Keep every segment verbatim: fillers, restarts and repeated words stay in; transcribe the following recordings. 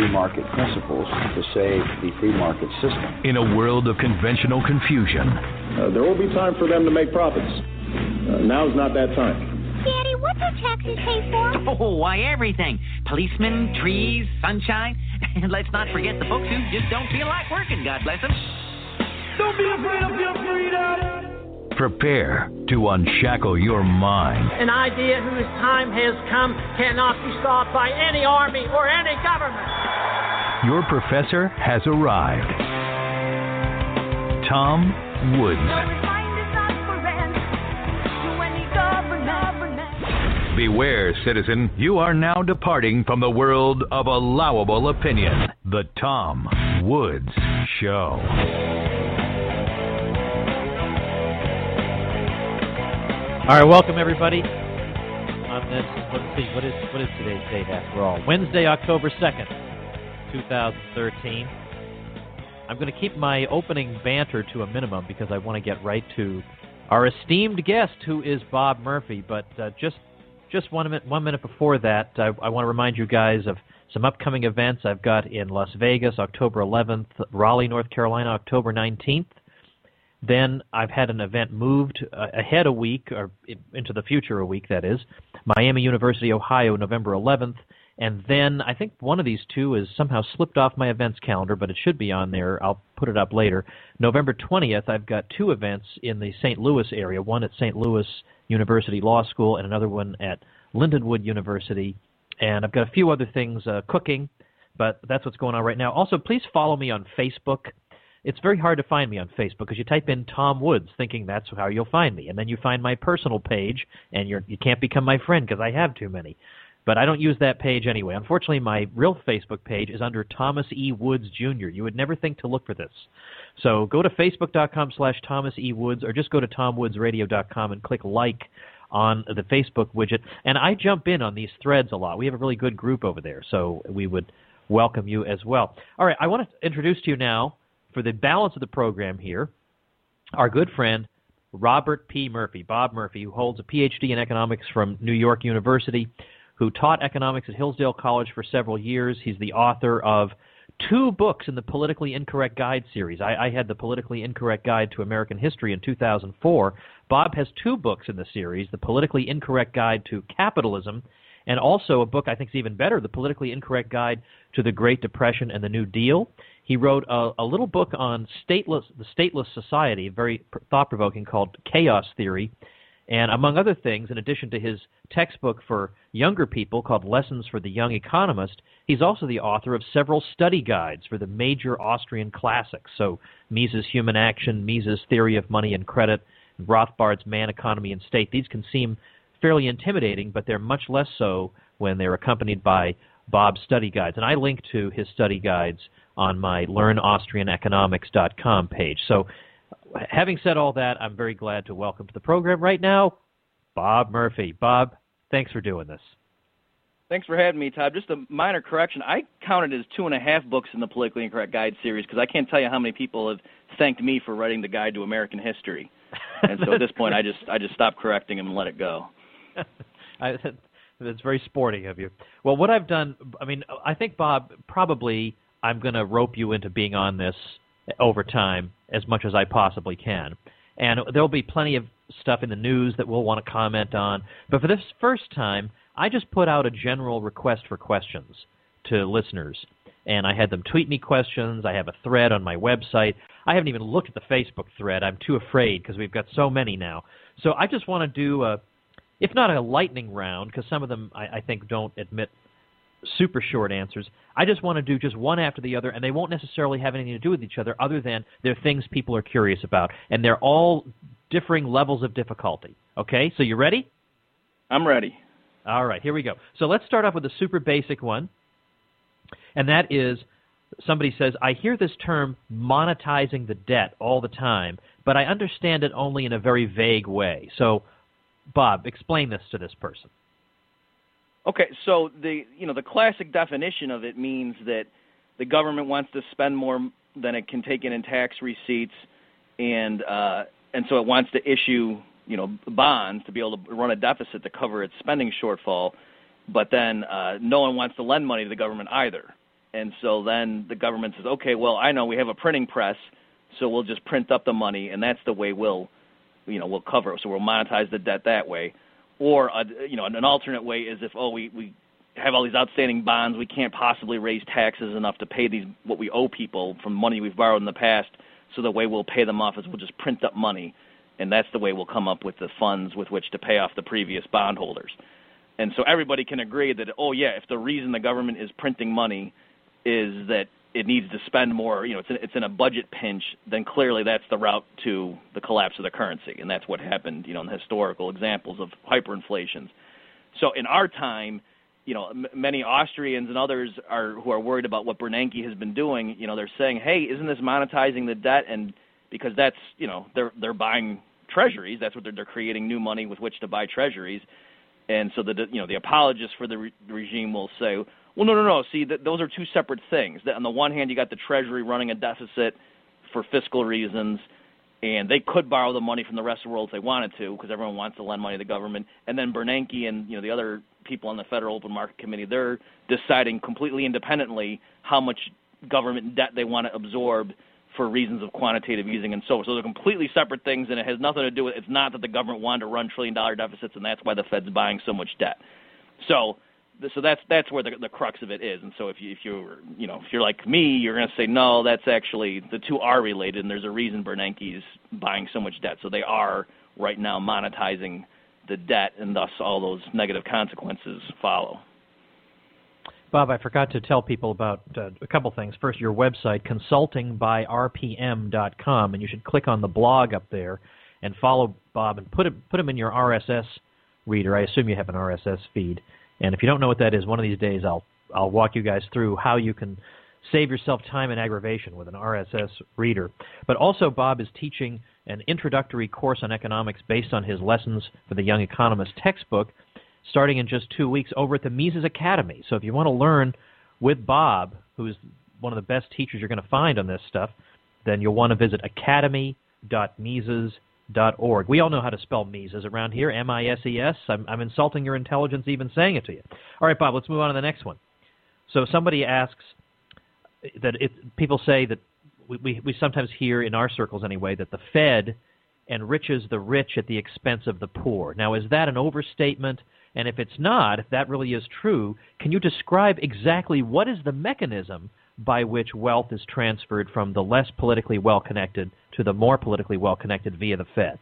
free market principles to save the free market system. In a world of conventional confusion, uh, there will be time for them to make profits. Uh, now's not that time. Daddy, what do taxes pay for? Oh, why, everything. Policemen, trees, sunshine. And let's not forget the folks who just don't feel like working, God bless them. Don't be afraid of your freedom. Prepare to unshackle your mind. An idea whose time has come cannot be stopped by any army or any government. Your professor has arrived. Tom Woods. Beware, citizen, you are now departing from the world of allowable opinion. The Tom Woods Show. All right, welcome everybody. On this, let's see, what is what is today's date after all? Wednesday, October second, two thousand thirteen. I'm going to keep my opening banter to a minimum because I want to get right to our esteemed guest, who is Bob Murphy. But uh, just Just one minute, one minute before that, I, I want to remind you guys of some upcoming events I've got in Las Vegas, October eleventh, Raleigh, North Carolina, October nineteenth. Then I've had an event moved uh, ahead a week, or into the future a week, that is, Miami University, Ohio, November eleventh. And then I think one of these two is somehow slipped off my events calendar, but it should be on there. I'll put it up later. November twentieth, I've got two events in the Saint Louis area, one at Saint Louis University Law School and another one at Lindenwood University. And I've got a few other things uh, cooking, but that's what's going on right now. Also, please follow me on Facebook. It's very hard to find me on Facebook because you type in Tom Woods thinking that's how you'll find me. And then you find my personal page, and you're, you can't become my friend because I have too many. But I don't use that page anyway. Unfortunately, my real Facebook page is under Thomas E. Woods, Junior You would never think to look for this. So go to facebook.com slash Thomas E. Woods, or just go to tom woods radio dot com and click like on the Facebook widget. And I jump in on these threads a lot. We have a really good group over there, so we would welcome you as well. All right, I want to introduce to you now, for the balance of the program here, our good friend Robert P. Murphy, Bob Murphy, who holds a P H D in economics from New York University, who taught economics at Hillsdale College for several years. He's the author of two books in the Politically Incorrect Guide series. I, I had the Politically Incorrect Guide to American History in two thousand four. Bob has two books in the series, the Politically Incorrect Guide to Capitalism, and also a book I think is even better, the Politically Incorrect Guide to the Great Depression and the New Deal. He wrote a, a little book on stateless, the stateless society, very thought-provoking, called Chaos Theory. And among other things, in addition to his textbook for younger people called Lessons for the Young Economist, he's also the author of several study guides for the major Austrian classics. So Mises' Human Action, Mises' Theory of Money and Credit, and Rothbard's Man, Economy, and State. These can seem fairly intimidating, but they're much less so when they're accompanied by Bob's study guides. And I link to his study guides on my learn austrian economics dot com page. So having said all that, I'm very glad to welcome to the program right now Bob Murphy. Bob, thanks for doing this. Thanks for having me, Todd. Just a minor correction. I counted as two and a half books in the Politically Incorrect Guide series because I can't tell you how many people have thanked me for writing the Guide to American History. And so at this point, I just I just stopped correcting them and let it go. I, that's very sporting of you. Well, what I've done, I mean, I think, Bob, probably I'm going to rope you into being on this over time as much as I possibly can. And there'll be plenty of stuff in the news that we'll want to comment on. But for this first time, I just put out a general request for questions to listeners. And I had them tweet me questions. I have a thread on my website. I haven't even looked at the Facebook thread. I'm too afraid because we've got so many now. So I just want to do, a, if not a lightning round, because some of them I, I think don't admit super short answers. I just want to do just one after the other, and they won't necessarily have anything to do with each other other than they're things people are curious about. And they're all differing levels of difficulty. Okay, so you ready? I'm ready. All right, here we go. So let's start off with a super basic one, and that is somebody says, I hear this term monetizing the debt all the time, but I understand it only in a very vague way. So, Bob, explain this to this person. Okay, so the you know the classic definition of it means that the government wants to spend more than it can take in in tax receipts, and uh, and so it wants to issue you know bonds to be able to run a deficit to cover its spending shortfall, but then uh, no one wants to lend money to the government either. And so then the government says, okay, well, I know we have a printing press, so we'll just print up the money, and that's the way we'll, you know, we'll cover it. So we'll monetize the debt that way. Or, a, you know, an alternate way is if, oh, we, we have all these outstanding bonds, we can't possibly raise taxes enough to pay these what we owe people from money we've borrowed in the past, so the way we'll pay them off is we'll just print up money, and that's the way we'll come up with the funds with which to pay off the previous bondholders. And so everybody can agree that, oh, yeah, if the reason the government is printing money is that it needs to spend more, you know, it's in, it's in a budget pinch, then clearly that's the route to the collapse of the currency, and that's what happened, you know, in the historical examples of hyperinflations. So in our time, you know, m- many Austrians and others are who are worried about what Bernanke has been doing. You know, they're saying, hey, isn't this monetizing the debt? And because that's, you know, they're they're buying treasuries. That's what they're, they're creating new money with which to buy treasuries. And so the you know the apologists for the re- regime will say, well, no, no, no. See, th- those are two separate things. That on the one hand, you got the Treasury running a deficit for fiscal reasons, and they could borrow the money from the rest of the world if they wanted to, because everyone wants to lend money to the government. And then Bernanke and you know the other people on the Federal Open Market Committee, they're deciding completely independently how much government debt they want to absorb for reasons of quantitative easing and so forth. So they're completely separate things, and it has nothing to do with. It's not that the government wanted to run trillion-dollar deficits, and that's why the Fed's buying so much debt. So. So that's that's where the, the crux of it is, and so if you if you're you know if you're like me, you're going to say no, that's actually the two are related, and there's a reason Bernanke's buying so much debt. So they are right now monetizing the debt, and thus all those negative consequences follow. Bob, I forgot to tell people about uh, a couple things. First, your website, consulting by R P M dot com, and you should click on the blog up there and follow Bob and put him put him in your R S S reader. I assume you have an R S S feed. And if you don't know what that is, one of these days I'll I'll walk you guys through how you can save yourself time and aggravation with an R S S reader. But also Bob is teaching an introductory course on economics based on his Lessons for the Young Economist textbook starting in just two weeks over at the Mises Academy. So if you want to learn with Bob, who's one of the best teachers you're going to find on this stuff, then you'll want to visit academy dot mises dot org. We all know how to spell Mises around here, M I S E S. I'm, I'm insulting your intelligence even saying it to you. All right, Bob, let's move on to the next one. So somebody asks that it, people say that we, we, we sometimes hear in our circles anyway that the Fed enriches the rich at the expense of the poor. Now, is that an overstatement? And if it's not, if that really is true, can you describe exactly what is the mechanism by which wealth is transferred from the less politically well-connected to the more politically well-connected via the Fed?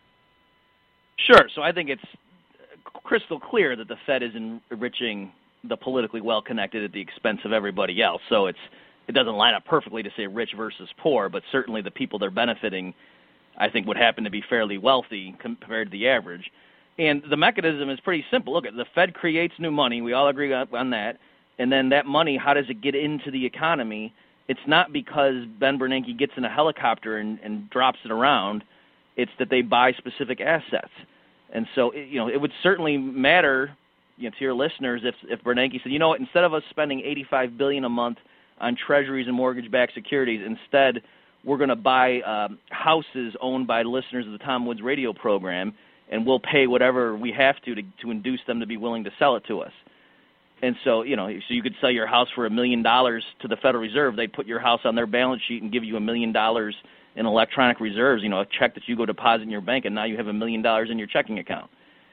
Sure. So I think it's crystal clear that the Fed is enriching the politically well-connected at the expense of everybody else. So it's it doesn't line up perfectly to say rich versus poor, but certainly the people they're benefiting, I think, would happen to be fairly wealthy compared to the average. And the mechanism is pretty simple. Look, the Fed creates new money. We all agree on that. And then that money, how does it get into the economy? It's not because Ben Bernanke gets in a helicopter and, and drops it around. It's that they buy specific assets. And so, it, you know, it would certainly matter, you know, to your listeners if if Bernanke said, you know what, instead of us spending eighty-five billion dollars a month on treasuries and mortgage-backed securities, instead we're going to buy um, houses owned by listeners of the Tom Woods radio program, and we'll pay whatever we have to to, to induce them to be willing to sell it to us. And so, you know, so you could sell your house for a million dollars to the Federal Reserve. They'd put your house on their balance sheet and give you a million dollars in electronic reserves, you know, a check that you go deposit in your bank, and now you have a million dollars in your checking account.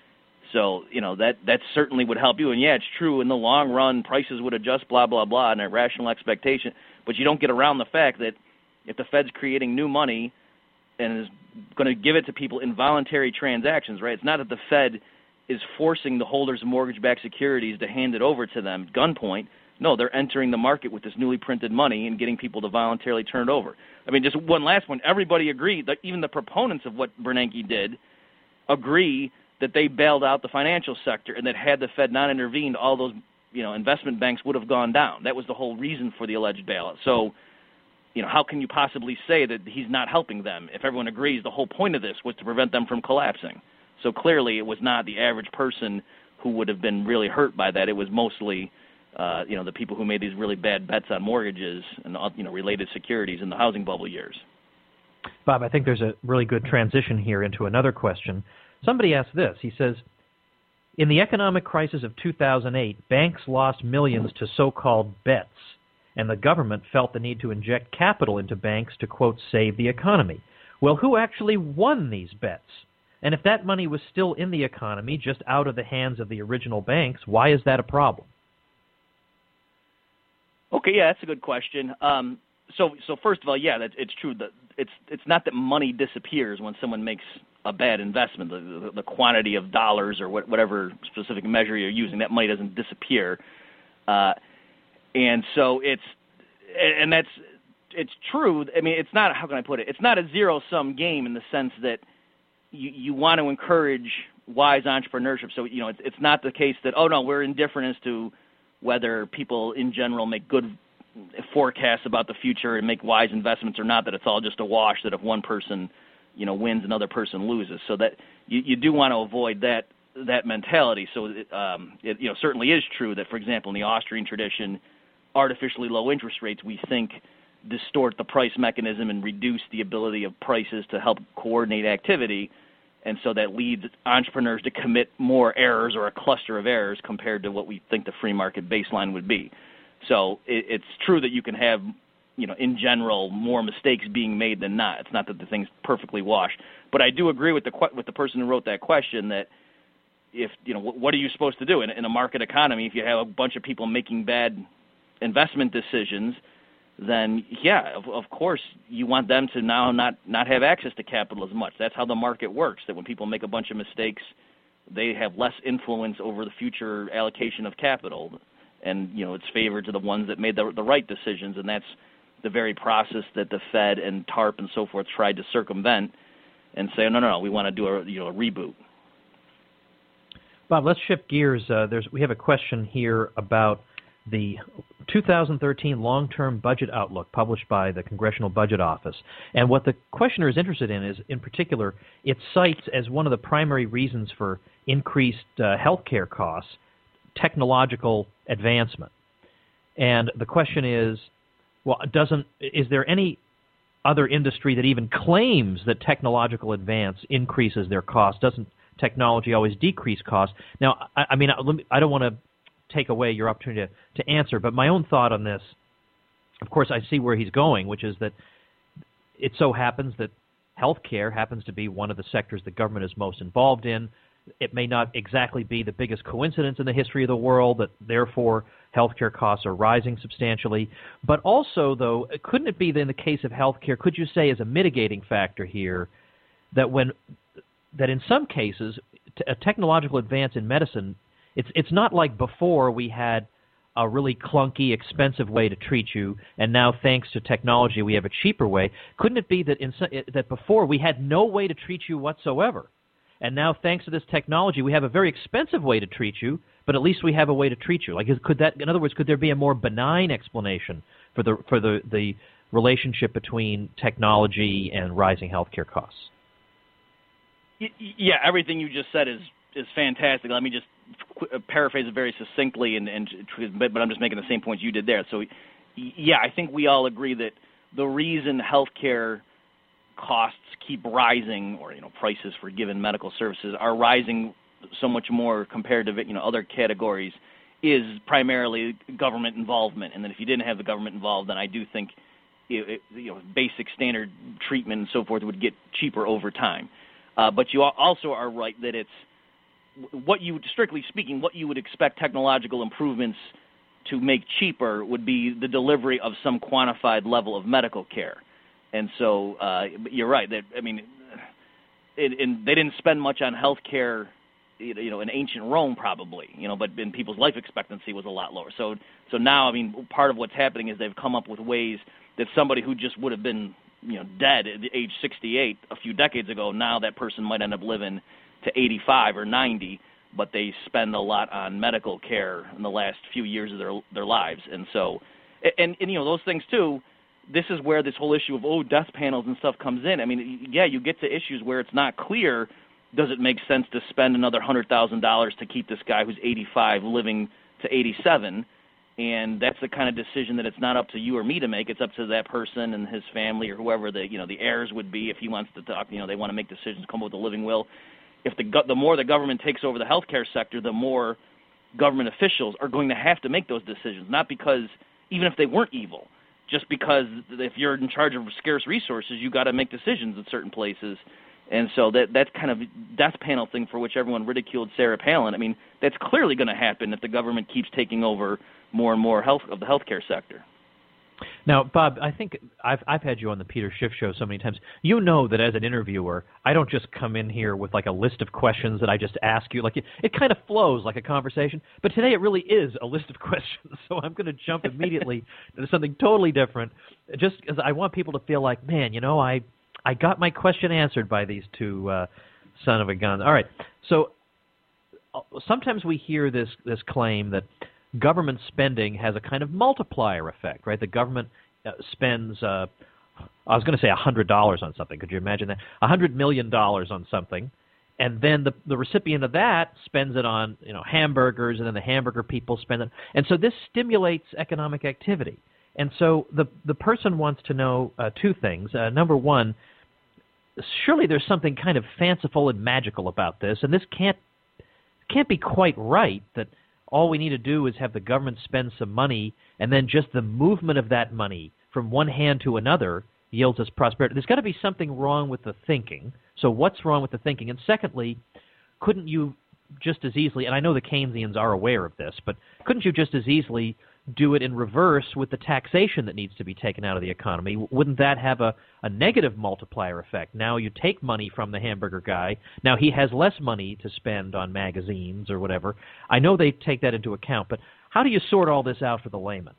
So, you know, that, that certainly would help you. And, yeah, it's true, in the long run, prices would adjust, blah, blah, blah, and a rational expectation. But you don't get around the fact that if the Fed's creating new money and is going to give it to people in voluntary transactions, right, it's not that the Fed is forcing the holders of mortgage-backed securities to hand it over to them gunpoint. No, they're entering the market with this newly printed money and getting people to voluntarily turn it over. I mean, just one last one. Everybody agreed, that even the proponents of what Bernanke did agree that they bailed out the financial sector, and that had the Fed not intervened, all those, you know, investment banks would have gone down. That was the whole reason for the alleged bailout. So, you know, how can you possibly say that he's not helping them if everyone agrees the whole point of this was to prevent them from collapsing? So clearly it was not the average person who would have been really hurt by that. It was mostly, uh, you know, the people who made these really bad bets on mortgages and, you know, related securities in the housing bubble years. Bob, I think there's a really good transition here into another question. Somebody asked this. He says, in the economic crisis of two thousand eight, banks lost millions to so-called bets. and the government felt the need to inject capital into banks to, quote, save the economy. Well, who actually won these bets? And if that money was still in the economy, just out of the hands of the original banks, why is that a problem? Okay, yeah, that's a good question. Um, so, so first of all, yeah, that, it's true that it's it's not that money disappears when someone makes a bad investment. The, the, the quantity of dollars or what, whatever specific measure you're using, that money doesn't disappear. Uh, and so it's, and that's, it's true. I mean, it's not, how can I put it? It's not a zero-sum game in the sense that you, you want to encourage wise entrepreneurship. So, you know, it's, it's not the case that, oh, no, we're indifferent as to whether people in general make good forecasts about the future and make wise investments or not, that it's all just a wash, that if one person, you know, wins, another person loses. So that you, you do want to avoid that that mentality. So it, um, it you know certainly is true that, for example, in the Austrian tradition, artificially low interest rates, we think, distort the price mechanism and reduce the ability of prices to help coordinate activity, and so that leads entrepreneurs to commit more errors or a cluster of errors compared to what we think the free market baseline would be. So it, it's true that you can have, you know, in general, more mistakes being made than not. It's not that the thing's perfectly washed. But I do agree with the with the person who wrote that question that if, you know, what are you supposed to do in, in a market economy if you have a bunch of people making bad investment decisions? Then, yeah, of, of course, you want them to now not, not have access to capital as much. That's how the market works, that when people make a bunch of mistakes, they have less influence over the future allocation of capital. And, you know, it's favored to the ones that made the, the right decisions, and that's the very process that the Fed and TARP and so forth tried to circumvent and say, no, no, no, we want to do a, you know, a reboot. Bob, let's shift gears. Uh, there's we have a question here about the two thousand thirteen long-term budget outlook published by the Congressional Budget Office. And what the questioner is interested in is, in particular, it cites as one of the primary reasons for increased uh, health care costs technological advancement. And the question is, well, doesn't is there any other industry that even claims that technological advance increases their costs? Doesn't technology always decrease costs? Now, I, I mean, I, I don't want to take away your opportunity to, to answer, but my own thought on this, of course, I see where he's going, which is that it so happens that healthcare happens to be one of the sectors the government is most involved in. It may not exactly be the biggest coincidence in the history of the world that, therefore, healthcare costs are rising substantially. But also, though, couldn't it be that in the case of healthcare, could you say as a mitigating factor here that when that in some cases t- a technological advance in medicine, it's it's not like before we had a really clunky, expensive way to treat you, and now thanks to technology we have a cheaper way. Couldn't it be that in some, that before we had no way to treat you whatsoever? And now, thanks to this technology, we have a very expensive way to treat you, but at least we have a way to treat you. Like, could that, in other words, could there be a more benign explanation for the for the, the relationship between technology and rising healthcare costs? Yeah, everything you just said is is fantastic. Let me just paraphrase it very succinctly, and, and but I'm just making the same points you did there. So, yeah, I think we all agree that the reason healthcare costs keep rising, or, you know, prices for given medical services are rising so much more compared to, you know, other categories, is primarily government involvement. And then if you didn't have the government involved, then I do think it, it, you know, basic standard treatment and so forth would get cheaper over time. Uh, but you also are right that it's what you, strictly speaking, what you would expect technological improvements to make cheaper would be the delivery of some quantified level of medical care. And so uh, you're right. That I mean, it, and they didn't spend much on health care, you know, in ancient Rome probably, you know, but in people's life expectancy was a lot lower. So, so now, I mean, part of what's happening is they've come up with ways that somebody who just would have been, you know, dead at age sixty-eight a few decades ago, now that person might end up living to eighty-five or ninety, but they spend a lot on medical care in the last few years of their their lives. And so, and, and you know, those things too. This is where this whole issue of, oh, death panels and stuff comes in. I mean, yeah, you get to issues where it's not clear, does it make sense to spend another one hundred thousand dollars to keep this guy who's eighty-five living to eighty-seven? And that's the kind of decision that it's not up to you or me to make. It's up to that person and his family or whoever the, you know, the heirs would be if he wants to talk. You know, they want to make decisions, come up with a living will. If the the more the government takes over the healthcare sector, the more government officials are going to have to make those decisions, not because even if they weren't evil, just because if you're in charge of scarce resources, you got to make decisions at certain places. And so that that's kind of death panel thing for which everyone ridiculed Sarah Palin. I mean, that's clearly going to happen if the government keeps taking over more and more health of the healthcare sector. Now, Bob, I think I've I've had you on the Peter Schiff show so many times. You know that as an interviewer, I don't just come in here with like a list of questions that I just ask you. Like it, it kind of flows like a conversation. But today it really is a list of questions. So I'm going to jump immediately to something totally different, just because I want people to feel like, man, you know, I I got my question answered by these two uh, son of a gun. All right. So uh, sometimes we hear this this claim that government spending has a kind of multiplier effect, right? The government uh, spends, uh, I was going to say one hundred dollars on something. Could you imagine that? one hundred million dollars on something, and then the the recipient of that spends it on, you know, hamburgers, and then the hamburger people spend it. And so this stimulates economic activity. And so the, the person wants to know uh, two things. Uh, number one, surely there's something kind of fanciful and magical about this, and this can't can't be quite right, that all we need to do is have the government spend some money, and then just the movement of that money from one hand to another yields us prosperity. There's got to be something wrong with the thinking. So what's wrong with the thinking? And secondly, couldn't you just as easily, and I know the Keynesians are aware of this, but couldn't you just as easily do it in reverse with the taxation that needs to be taken out of the economy? Wouldn't that have a, a negative multiplier effect? Now you take money from the hamburger guy. Now he has less money to spend on magazines or whatever. I know they take that into account, but how do you sort all this out for the layman?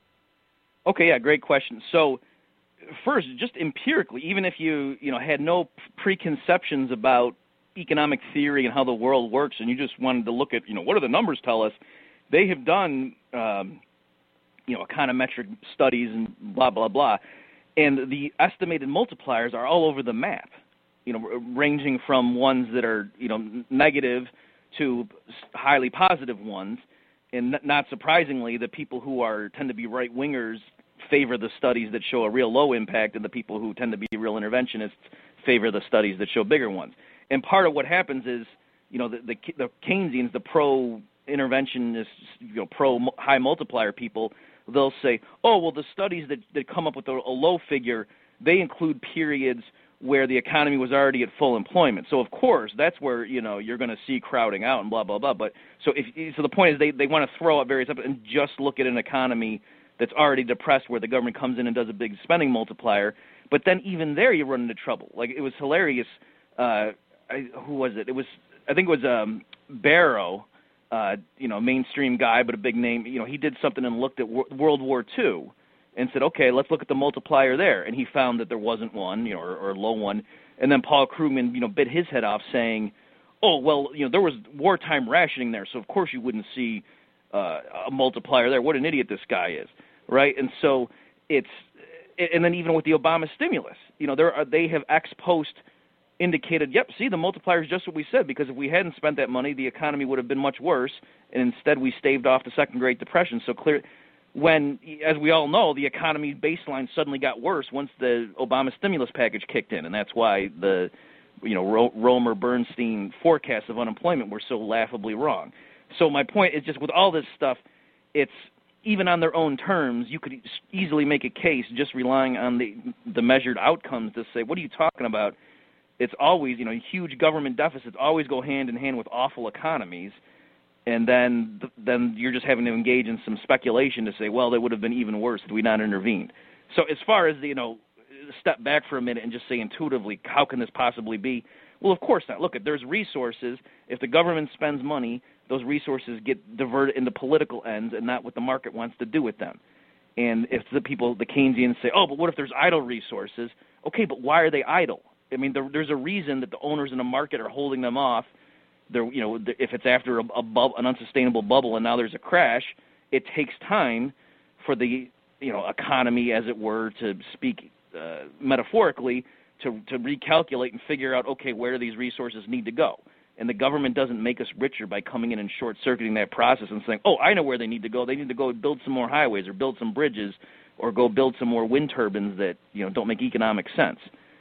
Okay, yeah, great question. So first, just empirically, even if you, you know, had no preconceptions about economic theory and how the world works, and you just wanted to look at, you know, what do the numbers tell us, they have done um, you know, econometric studies and blah, blah, blah. And the estimated multipliers are all over the map, you know, ranging from ones that are, you know, negative to highly positive ones. And not surprisingly, the people who are tend to be right-wingers favor the studies that show a real low impact, and the people who tend to be real interventionists favor the studies that show bigger ones. And part of what happens is, you know, the, the, the Keynesians, the pro-interventionists, you know, pro-high multiplier people, they'll say, oh, well, the studies that, that come up with a, a low figure, they include periods where the economy was already at full employment. So, of course, that's where, you know, you're going to see crowding out and blah, blah, blah. But so if so the point is they, they want to throw out various and just look at an economy that's already depressed where the government comes in and does a big spending multiplier. But then even there you run into trouble. Like, it was hilarious. Uh, I, who was it? It was, I think it was um, Barrow, Uh, you know, mainstream guy, but a big name. You know, he did something and looked at w- World War Two and said, okay, let's look at the multiplier there. And he found that there wasn't one, you know, or, or a low one. And then Paul Krugman, you know, bit his head off saying, oh, well, you know, there was wartime rationing there, so of course you wouldn't see uh, a multiplier there. What an idiot this guy is, right? And so it's, and then even with the Obama stimulus, you know, there are, they have ex post indicated, yep, see, the multiplier is just what we said, because if we hadn't spent that money, the economy would have been much worse, and instead we staved off the Second Great Depression. So clear, when, as we all know, the economy baseline suddenly got worse once the Obama stimulus package kicked in, and that's why the, you know, Ro- Romer Bernstein forecasts of unemployment were so laughably wrong. So my point is just with all this stuff, it's even on their own terms, you could easily make a case just relying on the the measured outcomes to say, what are you talking about? It's always, you know, huge government deficits always go hand in hand with awful economies, and then then you're just having to engage in some speculation to say, well, they would have been even worse had we not intervened. So as far as, you know, step back for a minute and just say intuitively, how can this possibly be? Well, of course not. Look, there's resources. If the government spends money, those resources get diverted into political ends and not what the market wants to do with them. And if the people, the Keynesians say, oh, but what if there's idle resources? Okay, but why are they idle? I mean, there, there's a reason that the owners in the market are holding them off. They're, you know, if it's after a, a bub, an unsustainable bubble and now there's a crash, it takes time for the, you know, economy, as it were, to speak uh, metaphorically, to, to recalculate and figure out, okay, where do these resources need to go? And the government doesn't make us richer by coming in and short-circuiting that process and saying, oh, I know where they need to go. They need to go build some more highways or build some bridges or go build some more wind turbines that, you know, don't make economic sense.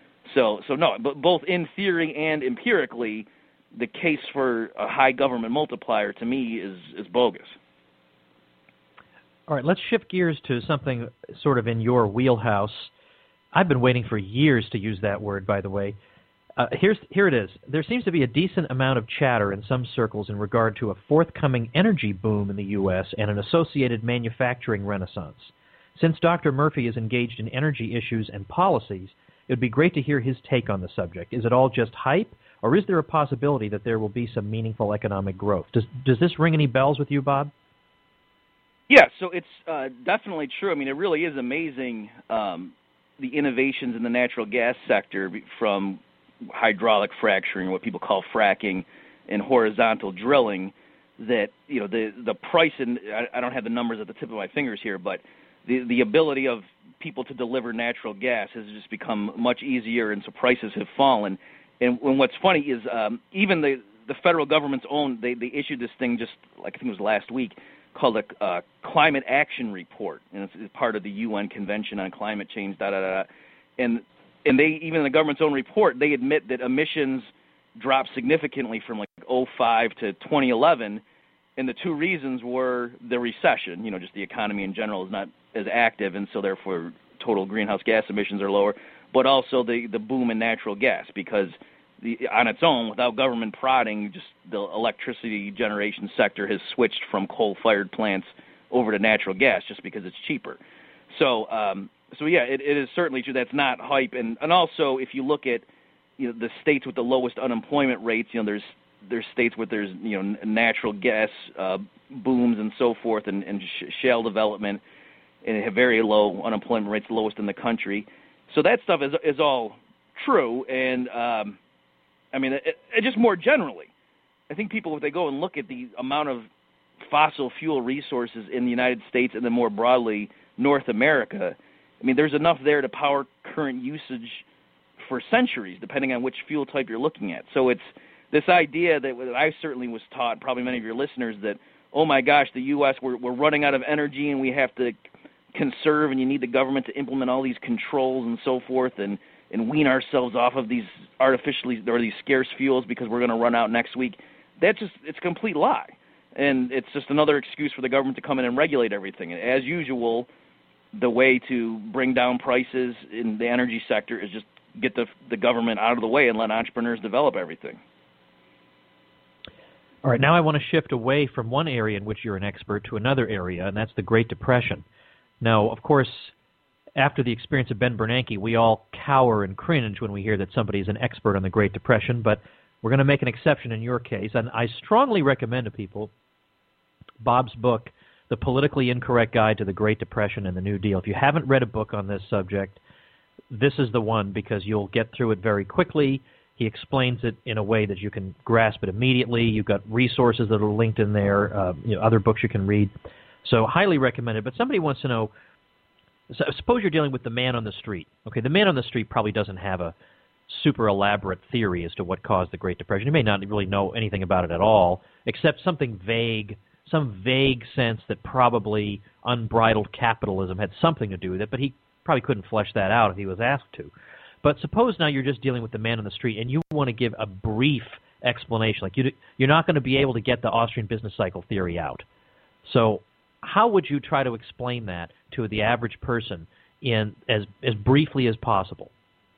So, so no, but both in theory and empirically, the case for a high government multiplier to me is, is bogus. All right, let's shift gears to something sort of in your wheelhouse. I've been waiting for years to use that word, by the way. Uh, here's, here it is. There seems to be a decent amount of chatter in some circles in regard to a forthcoming energy boom in the U S and an associated manufacturing renaissance. Since Doctor Murphy is engaged in energy issues and policies, it would be great to hear his take on the subject. Is it all just hype, or is there a possibility that there will be some meaningful economic growth? Does, does this ring any bells with you, Bob? Yeah, so it's uh, definitely true. I mean, it really is amazing, um, the innovations in the natural gas sector from hydraulic fracturing, what people call fracking, and horizontal drilling, that, you know, the the price, and I, I don't have the numbers at the tip of my fingers here, but the the ability of people to deliver natural gas has just become much easier, and so prices have fallen. And, and what's funny is um, even the, the federal government's own, they, they issued this thing just, like I think it was last week, called a uh, Climate Action Report, and it's, it's part of the U N Convention on Climate Change, da da da. And and they, even in the government's own report, they admit that emissions dropped significantly from like oh five to twenty eleven, and the two reasons were the recession. You know, just the economy in general is not as active, and so therefore total greenhouse gas emissions are lower. But also the the boom in natural gas, because the, on its own, without government prodding, just the electricity generation sector has switched from coal-fired plants over to natural gas just because it's cheaper. So, um, so yeah, it, it is certainly true. That's not hype. And, and also, if you look at, you know, the states with the lowest unemployment rates, you know, there's there's states where there's, you know, natural gas uh, booms and so forth, and, and sh- shale development, and they have very low unemployment rates, the lowest in the country. So that stuff is is all true. And um, I mean, it, it just more generally, I think people, if they go and look at the amount of fossil fuel resources in the United States and then more broadly North America, I mean, there's enough there to power current usage for centuries, depending on which fuel type you're looking at. So it's this idea that I certainly was taught, probably many of your listeners, that, oh my gosh, the U S, we're, we're running out of energy and we have to conserve, and you need the government to implement all these controls and so forth, and, and wean ourselves off of these artificially, or these scarce fuels because we're going to run out next week. That's just, it's a complete lie. And it's just another excuse for the government to come in and regulate everything. And as usual, the way to bring down prices in the energy sector is just get the the government out of the way and let entrepreneurs develop everything. All right, now I want to shift away from one area in which you're an expert to another area, and that's the Great Depression. Now, of course, after the experience of Ben Bernanke, we all cower and cringe when we hear that somebody is an expert on the Great Depression, but we're going to make an exception in your case, and I strongly recommend to people Bob's book, The Politically Incorrect Guide to the Great Depression and the New Deal. If you haven't read a book on this subject, this is the one, because you'll get through it very quickly. He explains it in a way that you can grasp it immediately. You've got resources that are linked in there, uh, you know, other books you can read. So highly recommended. But somebody wants to know, so suppose you're dealing with the man on the street. Okay, the man on the street probably doesn't have a super elaborate theory as to what caused the Great Depression. He may not really know anything about it at all, except something vague, some vague sense that probably unbridled capitalism had something to do with it, but he probably couldn't flesh that out if he was asked to. But suppose now you're just dealing with the man on the street and you want to give a brief explanation. Like you, you're not going to be able to get the Austrian business cycle theory out. So how would you try to explain that to the average person in as as briefly as possible?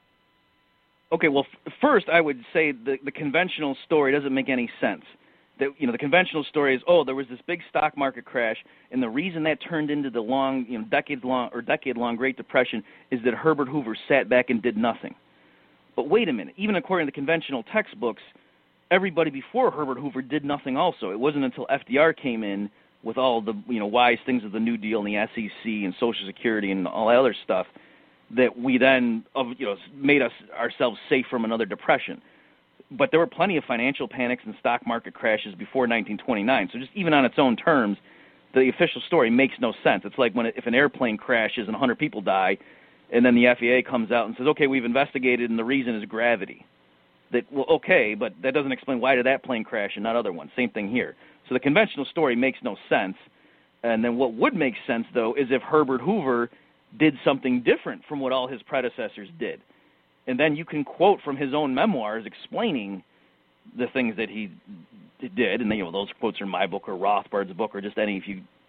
Okay, well, f- first I would say the, the conventional story doesn't make any sense. That, you know, the conventional story is, oh, there was this big stock market crash, and the reason that turned into the long, you know, decade-long or decade-long Great Depression is that Herbert Hoover sat back and did nothing. But wait a minute, even according to the conventional textbooks, everybody before Herbert Hoover did nothing also. It wasn't until F D R came in with all the, you know, wise things of the New Deal and the S E C and Social Security and all that other stuff that we then, of you know, made us ourselves safe from another depression. But there were plenty of financial panics and stock market crashes before nineteen twenty-nine. So just even on its own terms, the official story makes no sense. It's like when it, if an airplane crashes and one hundred people die, and then the F A A comes out and says, okay, we've investigated and the reason is gravity. That, well, okay, but that doesn't explain why did that plane crash and not other ones. Same thing here. So the conventional story makes no sense. And then what would make sense, though, is if Herbert Hoover did something different from what all his predecessors did. And then you can quote from his own memoirs explaining the things that he did. And, you know, those quotes are in my book or Rothbard's book or just any, if you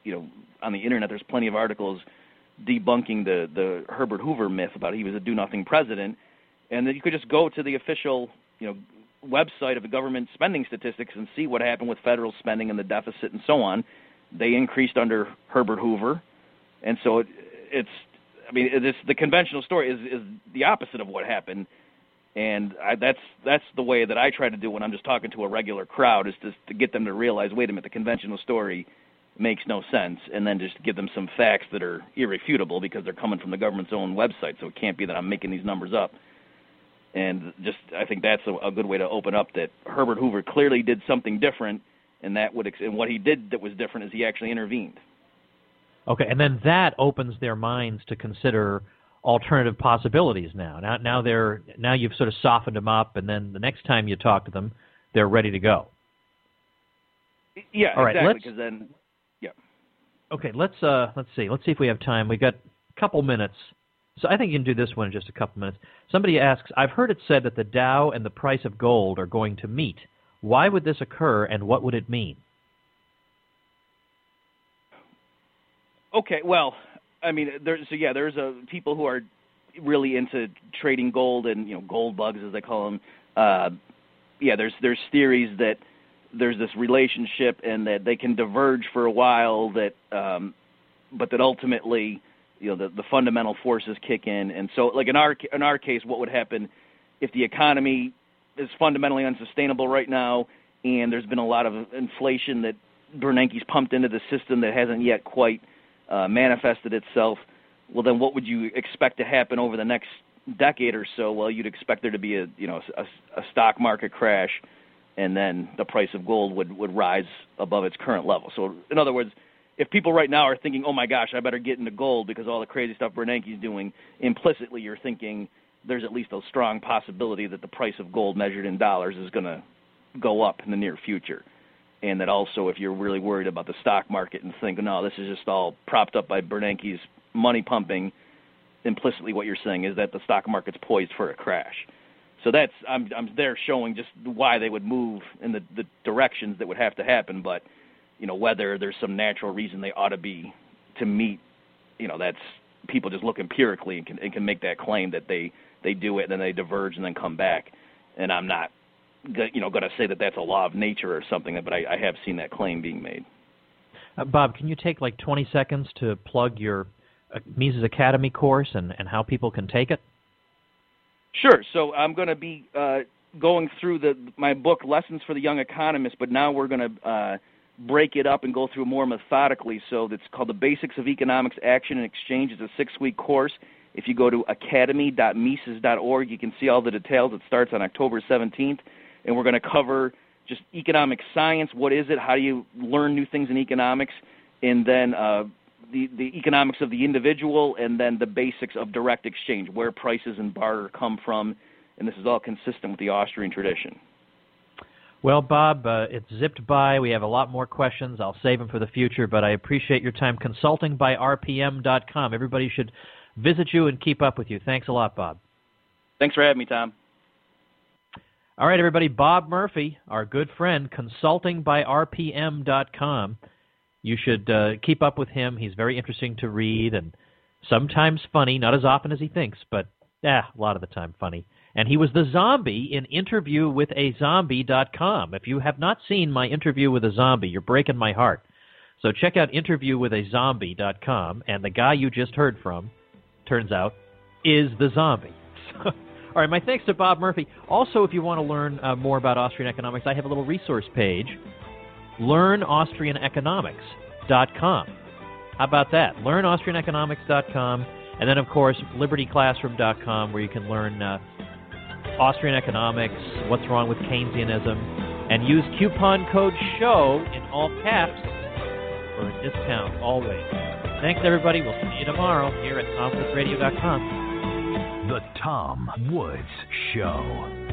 you know, on the internet, there's plenty of articles debunking the, the Herbert Hoover myth about he was a do-nothing president, and that you could just go to the official, you know, website of the government spending statistics and see what happened with federal spending and the deficit and so on. They increased under Herbert Hoover, and so it, it's, I mean, this, the conventional story is, is the opposite of what happened, and I, that's that's the way that I try to do when I'm just talking to a regular crowd, is to, to get them to realize, wait a minute, the conventional story makes no sense, and then just give them some facts that are irrefutable because they're coming from the government's own website, so it can't be that I'm making these numbers up. And just, I think that's a, a good way to open up that Herbert Hoover clearly did something different, and that would, and what he did that was different is he actually intervened. Okay, and then that opens their minds to consider alternative possibilities now. Now, now they're now you've sort of softened them up, and then the next time you talk to them, they're ready to go. Yeah, All right, exactly. Because then, yeah. Okay, let's uh, let's see. Let's see if we have time. We got a couple minutes, so I think you can do this one in just a couple minutes. Somebody asks, I've heard it said that the Dow and the price of gold are going to meet. Why would this occur, and what would it mean? Okay, well, I mean, there's so yeah, there's a people who are really into trading gold and, you know, gold bugs as they call them. Uh, yeah, there's there's theories that there's this relationship and that they can diverge for a while, that um, but that ultimately, you know, the, the fundamental forces kick in. And so, like in our in our case, what would happen if the economy is fundamentally unsustainable right now, and there's been a lot of inflation that Bernanke's pumped into the system that hasn't yet quite uh, manifested itself? Well, then what would you expect to happen over the next decade or so? Well, you'd expect there to be a you know a, a stock market crash, and then the price of gold would, would rise above its current level. So, in other words, if people right now are thinking, oh my gosh, I better get into gold because all the crazy stuff Bernanke's doing, implicitly you're thinking there's at least a strong possibility that the price of gold measured in dollars is going to go up in the near future. And that also, if you're really worried about the stock market and think, no, this is just all propped up by Bernanke's money pumping, implicitly what you're saying is that the stock market's poised for a crash. So that's I'm I'm there showing just why they would move in the, the directions that would have to happen, but you know, whether there's some natural reason they ought to be to meet, you know, that's people just look empirically and can and can make that claim that they, they do it and then they diverge and then come back. And I'm not you know going to say that that's a law of nature or something, but I, I have seen that claim being made. Uh, Bob, can you take like twenty seconds to plug your uh, Mises Academy course and, and how people can take it? Sure. So I'm going to be uh, going through the my book, Lessons for the Young Economist, but now we're going to uh, break it up and go through more methodically. So it's called The Basics of Economics, Action, and Exchange. It's a six-week course. If you go to academy dot mises dot org, you can see all the details. It starts on October seventeenth, and we're going to cover just economic science. What is it? How do you learn new things in economics? And then uh, the, the economics of the individual, and then the basics of direct exchange, where prices and barter come from. And this is all consistent with the Austrian tradition. Well, Bob, uh, it's zipped by. We have a lot more questions. I'll save them for the future, but I appreciate your time. consulting by r p m dot com. Everybody should visit you and keep up with you. Thanks a lot, Bob. Thanks for having me, Tom. All right, everybody. Bob Murphy, our good friend, consulting by r p m dot com. You should uh, keep up with him. He's very interesting to read and sometimes funny, not as often as he thinks, but eh, a lot of the time funny. And he was the zombie in interview with a zombie dot com. If you have not seen my Interview with a Zombie, you're breaking my heart. So check out interview with a zombie dot com, and the guy you just heard from, turns out, is the zombie. So, all right, my thanks to Bob Murphy. Also, if you want to learn uh, more about Austrian economics, I have a little resource page, learn austrian economics dot com. How about that? learn austrian economics dot com, and then, of course, liberty classroom dot com, where you can learn uh, Austrian economics, what's wrong with Keynesianism, and use coupon code SHOW in all caps for a discount always. Thanks, everybody. We'll see you tomorrow here at tom woods radio dot com. The Tom Woods Show.